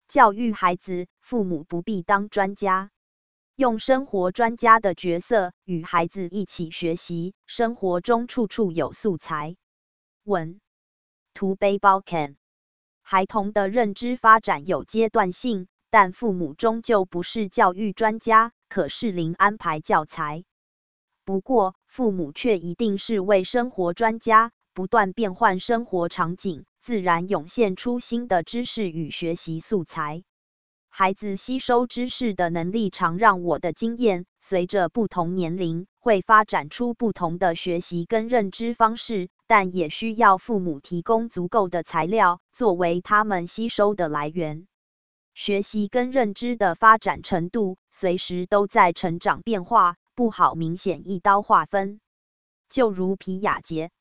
教育孩子，父母不必当专家，用生活专家的角色与孩子一起学习，生活中处处有素材。文图背包 can。 孩童的认知发展有阶段性，但父母终究不是教育专家，可适龄安排教材。不过，父母却一定是为生活专家，不断变换生活场景，自然涌现出新的知识与学习素材。孩子吸收知识的能力常让我的经验，随着不同年龄会发展出不同的学习跟认知方式，但也需要父母提供足够的材料，作为他们吸收的来源。学习跟认知的发展程度，随时都在成长变化，不好明显一刀划分。就如皮亚杰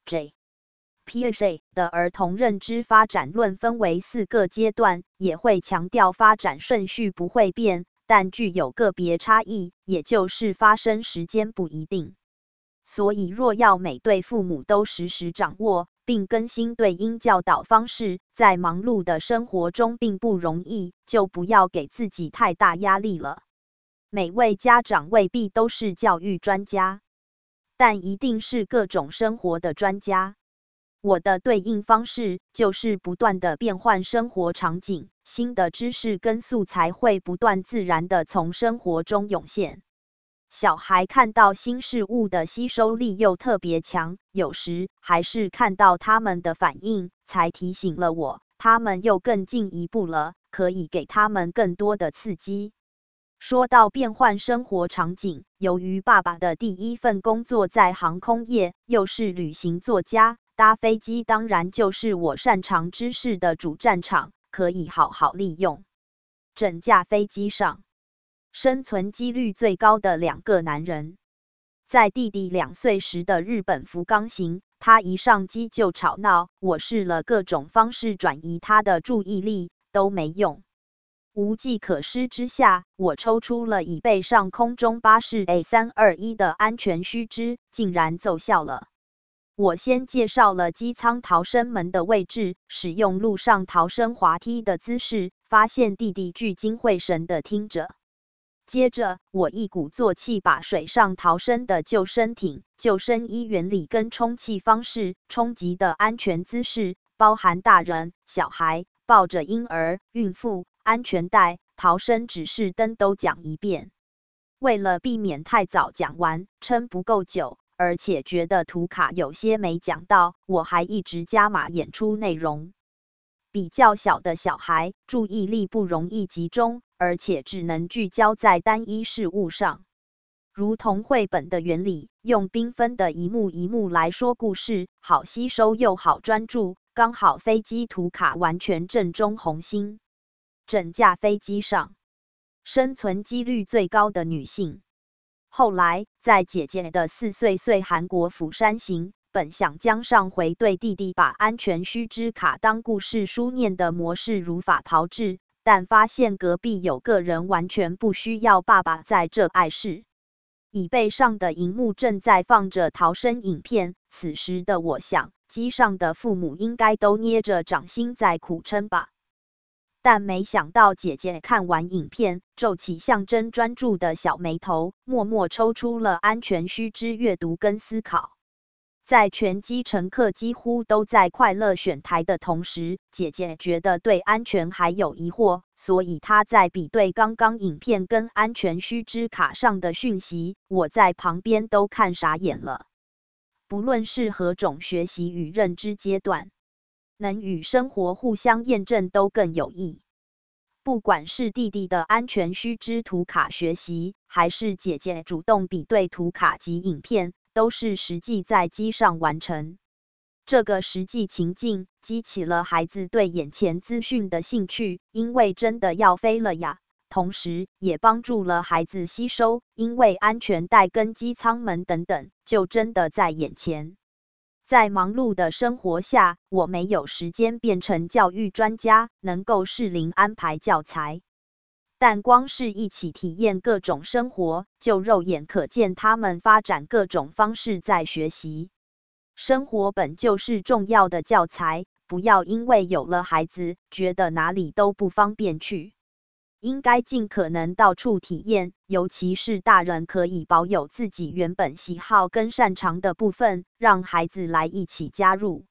Piaget 的儿童认知发展论分为4个阶段，也会强调发展顺序不会变，但具有个别差异，也就是发生时间不一定。所以若要每对父母都时时掌握，并更新对应教导方式，在忙碌的生活中并不容易，就不要给自己太大压力了。每位家长未必都是教育专家，但一定是各种生活的专家。我的对应方式就是不断的变换生活场景，新的知识跟素材会不断自然的从生活中涌现。小孩看到新事物的吸收力又特别强，有时还是看到他们的反应，才提醒了我，他们又更进一步了，可以给他们更多的刺激。说到变换生活场景，由于爸爸的第一份工作在航空业，又是旅行作家，搭飞机当然就是我擅长知识的主战场，可以好好利用。整架飞机上，生存几率最高的2个男人。在弟弟2岁时的日本福冈行，他一上机就吵闹，我试了各种方式转移他的注意力，都没用。无计可施之下，我抽出了已备上空中巴士 A321 的安全须知，竟然奏效了。我先介绍了机舱逃生门的位置，使用陆上逃生滑梯的姿势，发现弟弟聚精会神地听着。接着，我一鼓作气把水上逃生的救生艇、救生衣原理跟充气方式、冲击的安全姿势，包含大人、小孩、抱着婴儿、孕妇、安全带、逃生指示灯都讲一遍。为了避免太早讲完，撑不够久，而且觉得图卡有些没讲到，我还一直加码演出内容。比较小的小孩注意力不容易集中，而且只能聚焦在单一事物上。如同绘本的原理，用缤纷的一幕一幕来说故事，好吸收又好专注，刚好飞机图卡完全正中红心。整架飞机上，生存几率最高的女性。后来，在姐姐的4岁韩国釜山行，本想将上回对弟弟把安全须知卡当故事书念的模式如法炮制，但发现隔壁有个人完全不需要爸爸在这碍事。椅背上的荧幕正在放着逃生影片，此时的我想，机上的父母应该都捏着掌心在苦撑吧。但没想到姐姐看完影片，皱起象征专注的小眉头，默默抽出了安全须知阅读跟思考。在全机乘客几乎都在快乐选台的同时，姐姐觉得对安全还有疑惑，所以她在比对刚刚影片跟安全须知卡上的讯息，我在旁边都看傻眼了。不论是何种学习与认知阶段，能与生活互相验证都更有益。不管是弟弟的安全须知图卡学习，还是姐姐主动比对图卡及影片，都是实际在机上完成。这个实际情境激起了孩子对眼前资讯的兴趣，因为真的要飞了呀。同时也帮助了孩子吸收，因为安全带跟机舱门等等，就真的在眼前。在忙碌的生活下，我没有时间变成教育专家，能够适龄安排教材。但光是一起体验各种生活，就肉眼可见他们发展各种方式在学习。生活本就是重要的教材，不要因为有了孩子，觉得哪里都不方便去。 应该尽可能到处体验，尤其是大人可以保有自己原本喜好跟擅长的部分，让孩子来一起加入。